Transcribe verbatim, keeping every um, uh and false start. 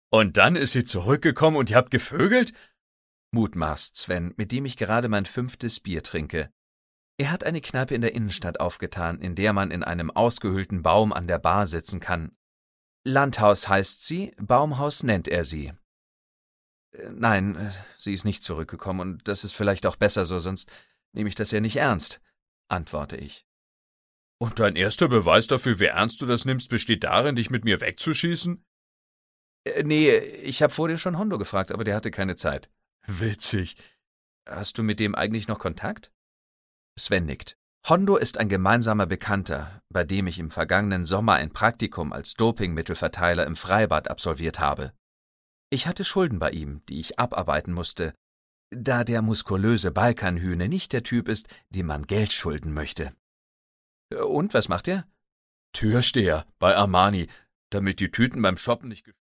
Und dann ist sie zurückgekommen und ihr habt gevögelt?« mutmaßt Sven, mit dem ich gerade mein fünftes Bier trinke. Er hat eine Kneipe in der Innenstadt aufgetan, in der man in einem ausgehöhlten Baum an der Bar sitzen kann. Landhaus heißt sie, Baumhaus nennt er sie. »Nein, sie ist nicht zurückgekommen, und das ist vielleicht auch besser so, sonst nehme ich das ja nicht ernst«, antworte ich. »Und dein erster Beweis dafür, wie ernst du das nimmst, besteht darin, dich mit mir wegzuschießen?« Äh, nee, ich habe vor dir schon Hondo gefragt, aber der hatte keine Zeit.« »Witzig. Hast du mit dem eigentlich noch Kontakt?« Sven nickt. Hondo ist ein gemeinsamer Bekannter, bei dem ich im vergangenen Sommer ein Praktikum als Dopingmittelverteiler im Freibad absolviert habe. Ich hatte Schulden bei ihm, die ich abarbeiten musste, da der muskulöse Balkanhühne nicht der Typ ist, dem man Geld schulden möchte. Und, was macht er? Türsteher bei Armani, damit die Tüten beim Shoppen nicht